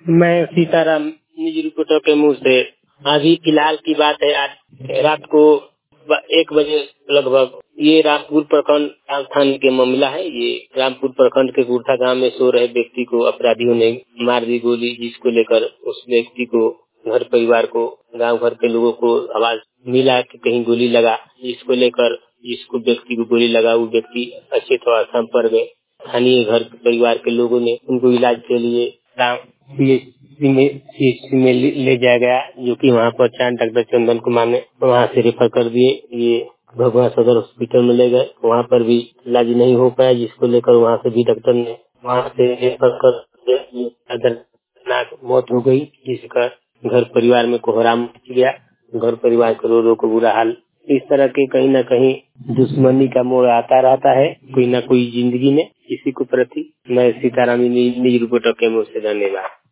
मैं सीताराम निजी रिपोर्टर के मुंह से अभी फिलहाल की बात है। आज रात को 1 बजे लगभग ये रामपुर प्रखंड थाने के मामला है। ये रामपुर प्रखंड के गुरथा गांव में सो रहे व्यक्ति को अपराधियों ने मार दी गोली, जिसको लेकर उस व्यक्ति को, घर परिवार को, गांव भर के लोगों को आवाज मिला कि कहीं गोली लगा। जिसको लेकर जिसको व्यक्ति को गोली लगा वो व्यक्ति अच्छे अवस्था में पड़ गए। स्थानीय घर परिवार के लोगों ने उनको इलाज के लिए CHC में ले जाया गया, जो कि वहाँ पर चांद डॉक्टर चंदन कुमार ने वहाँ से रेफर कर दिए। ये भगवान सदर हॉस्पिटल में ले गए, वहाँ पर भी इलाज नहीं हो पाया, जिसको लेकर वहाँ से भी डॉक्टर ने वहाँ से रेफर कर दर्दनाक मौत हो गई, जिसका घर परिवार में कोहराम मच गया। घर परिवार के रो को बुरा हाल। इस तरह के कहीं न कहीं दुश्मनी का मोड़ आता रहता है कोई न कोई जिंदगी में किसी को प्रति। मैं सीताराम निजी रिपोर्टर के मुँह से धन्यवाद।